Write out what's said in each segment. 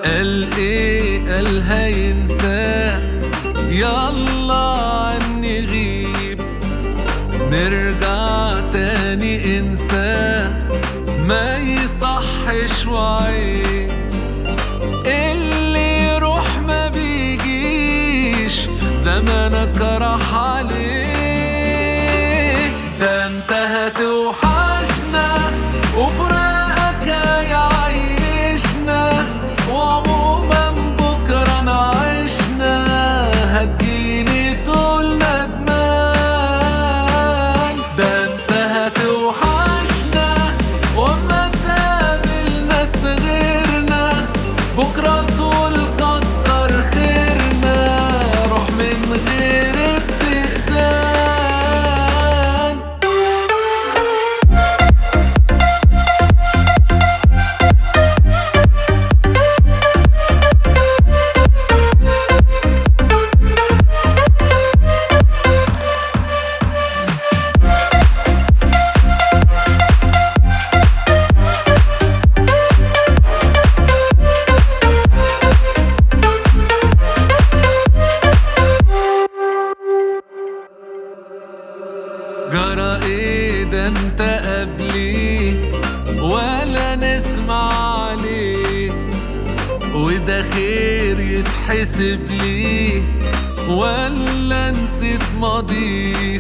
قال ايه؟ قال هينساه. يلا عني غيب، نرجع تاني انساه. ما يصحش وعيب اللي يروح ما بيجيش، زمانك راح عليه. ده انت هتوحشنا وفراقك هيعيشنا، وعموما بكرة نعيشنا. هتجيني طول ندمان. ده انت هتوحشنا وما تقابل ناس غيرنا، بكرة طول كتر خيرنا. روح من غير استئذان. جرى ايه؟ ده انت قبلي ولا نسمع عليه، وده خير يتحسب لي ولا نسيت ماضيه؟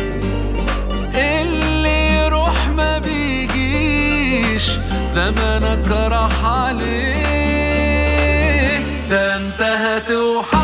اللي يروح ما بيجيش، زمانك راح عليه. ده انت هتوحشنا